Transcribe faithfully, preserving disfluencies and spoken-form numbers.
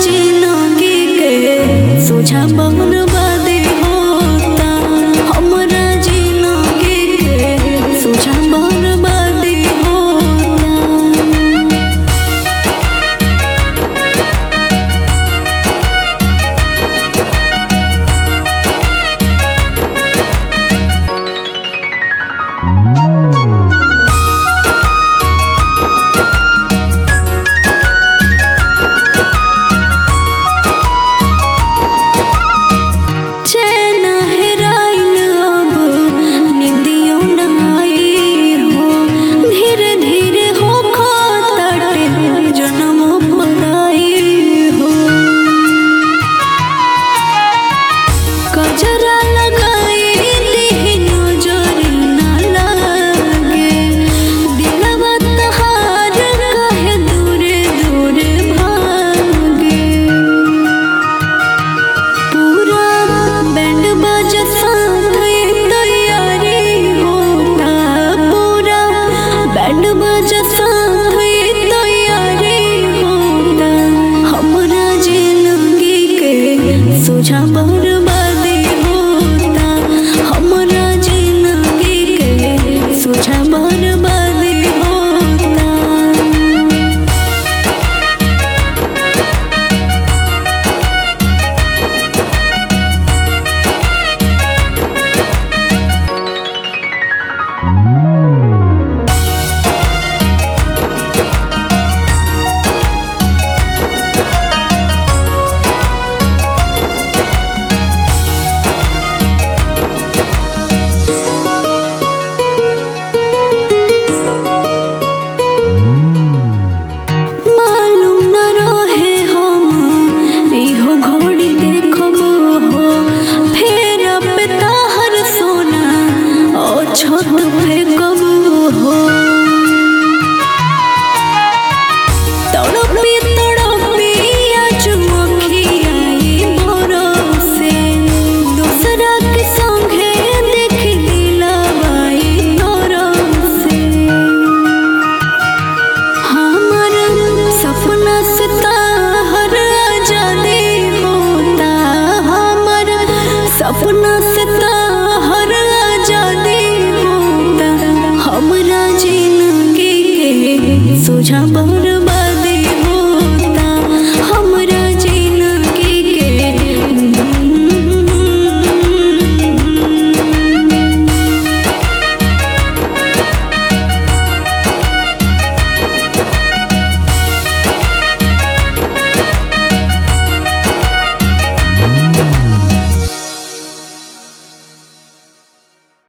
जिंदगी के सोझा बर्बादी होता, हमरा जिंदगी के सोझा बर्बादी होता। सोझा बर्बादी होता, हमरा जिंदगी के सोझा बर्बादी होता। छत पे कब हो तड़पी तड़पी आज अखियाँ भरोसे दूसरा के संगे देख दिलवाई तरसे। हमर सपना से ताहर आजादी होता, हमर सपना से ताहर आजादी हमरा जिंदगी के सोझा